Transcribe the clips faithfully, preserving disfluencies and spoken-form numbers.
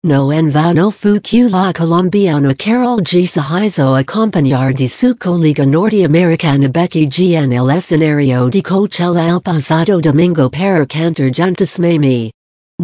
No en vano fu que la colombiana Carol G se hizo acompañar de su colega norteamericana Becky G en el escenario de Coachella el pasado domingo para cantar juntas Mami.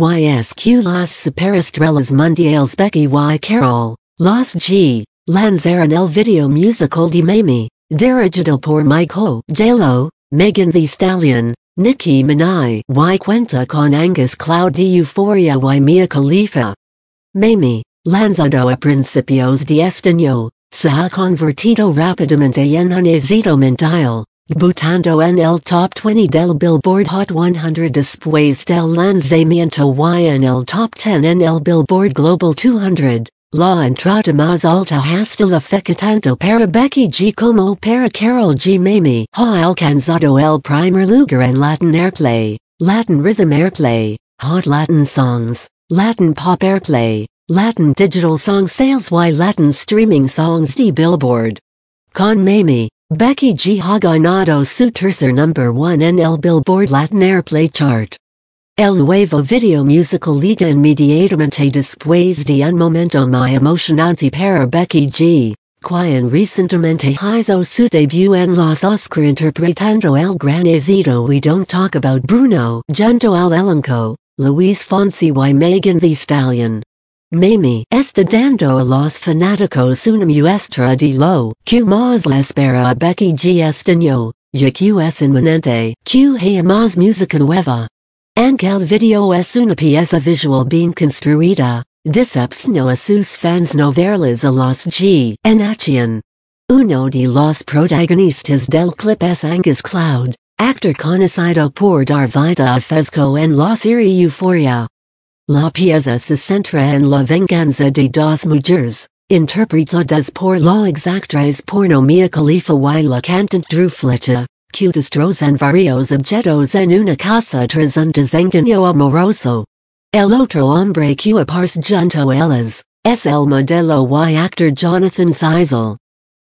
Ys que las superestrellas mundiales Becky y Carol, los G, lanzaron el video musical de Mami, dirigido por Michael J-Lo, Megan Thee Stallion, Nicki Minaj y cuenta con Angus Cloud de Euphoria y Mia Khalifa. Mami, lanzado a principios de este año, se ha convertido rápidamente en un éxito mundial, debutando en el top veinte del Billboard Hot cien después del lanzamiento y en el top diez en el Billboard Global doscientos. La entrada más alta hasta la fecha tanto para Becky G como para Carol G. Mami ha alcanzado el primer lugar en Latin Airplay, Latin Rhythm Airplay, Hot Latin Songs, Latin Pop Airplay, Latin Digital Song Sales y Latin Streaming Songs de Billboard. Con Mami, Becky G ha ganado su tercer number one en el Billboard Latin Airplay Chart. El nuevo video musical llega inmediatamente después de un momento muy emocionante para Becky G, quien recientemente hizo su debut en los Oscar interpretando el gran éxito We Don't Talk About Bruno junto al elenco, Luis Fonsi y Megan Thee Stallion. Mami está dando a los fanáticos una muestra de lo que más le espera a Becky G este año, ya que es inminente que haya más música nueva. Aunque el video es una pieza visual bien construida, decepcionó a sus fans no verles a los G en acción. Uno de los protagonistas del clip es Angus Cloud, actor conocido por dar vida a Fezco en la serie Euphoria. La pieza se centra en la venganza de dos mujeres, interpretadas por la actriz porno Mia Khalifa y la cantante Drew Fletcher, que destrozan varios objetos en una casa tras un desengaño amoroso. El otro hombre que aparece junto a ellas, es el modelo y actor Jonathan Seisel.